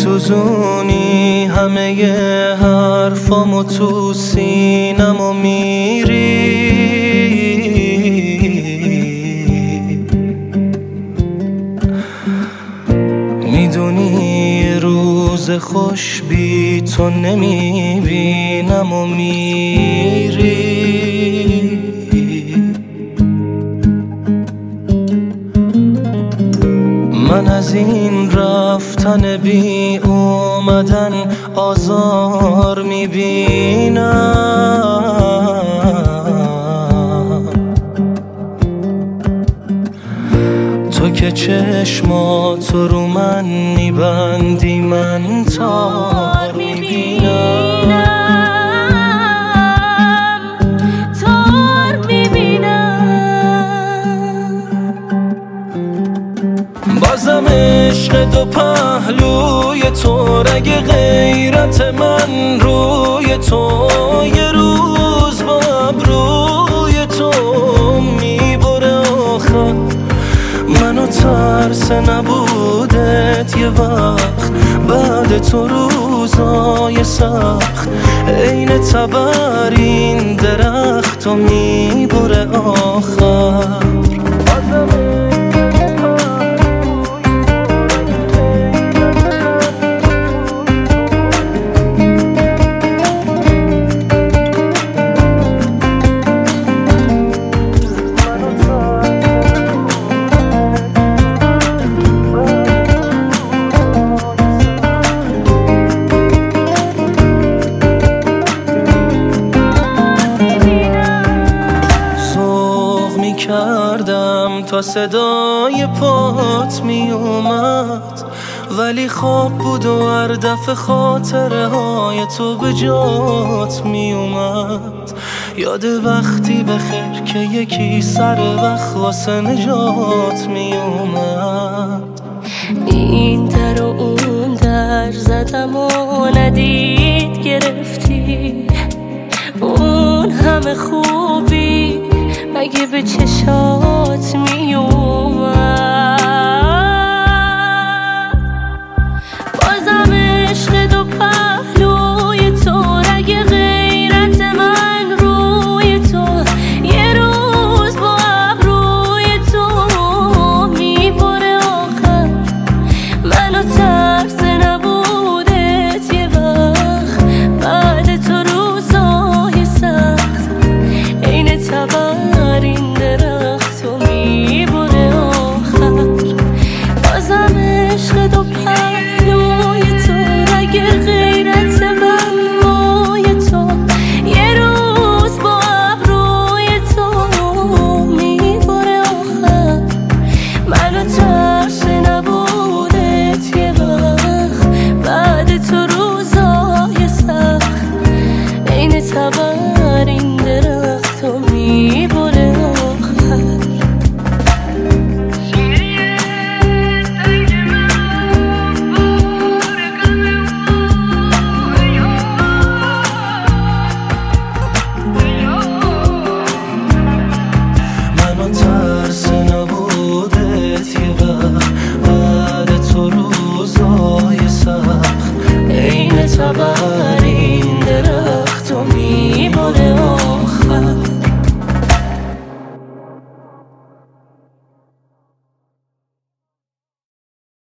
میسوزونی همه حرفامو تو سینمو میری، میدونی روز خوش بی تو نمیبینم و میری. من از این رفتن بی اومدن آزار میبینم، تو که چشماتو رو من میبندی من تار میبینم، بازم عشق دو پهلوی تو، رگ غیرت من روی تو، یه روز با ابروی تو میبره آخر منو ترس نبودت یه وقت، بعد تو روزای سخت عین تبر این درخت و میبره آخر. کردم تا صدای پات می اومد، ولی خواب بود و هر دفعه خاطره های تو به جات می اومد. یاد وقتی بخیر که یکی سر وقت واسه نجات می اومد. این در و اون در زدم و ندید گرفتی، اون همه خوبی مگه به چشات